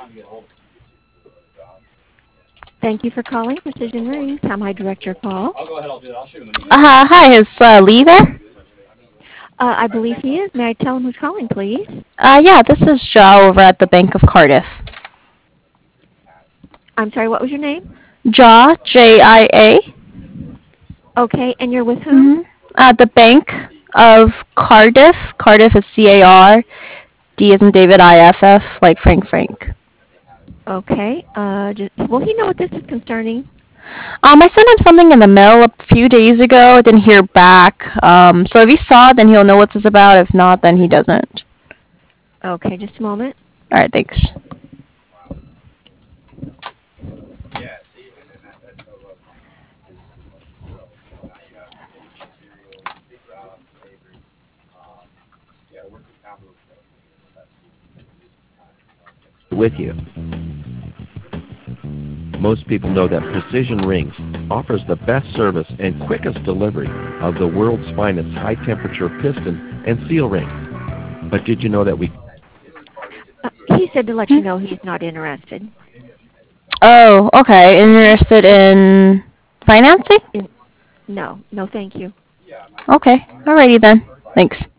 Thank you for calling Precision Rings. How may I direct your call? Hi, is Lee there? I believe he is. May I tell him who's calling, please? Yeah, this is Joe over at the Bank of Cardiff. I'm sorry, what was your name? Jaw, Jia. Okay, and you're with whom? Mm-hmm. The Bank of Cardiff. Cardiff is CAR. D is in David, IFF, like Frank Frank. Okay, will he know what this is concerning? I sent him something in the mail a few days ago. Didn't hear back. So if he saw it, then he'll know what this is about. If not, then he doesn't. Okay, just a moment. All right, thanks. With you. Most people know that Precision Rings offers the best service and quickest delivery of the world's finest high-temperature piston and seal rings. But did you know that we He said to let you Hmm? know he's not interested. Oh, okay. Interested in financing? In, no, no, thank you. Okay. Alrighty then. Thanks.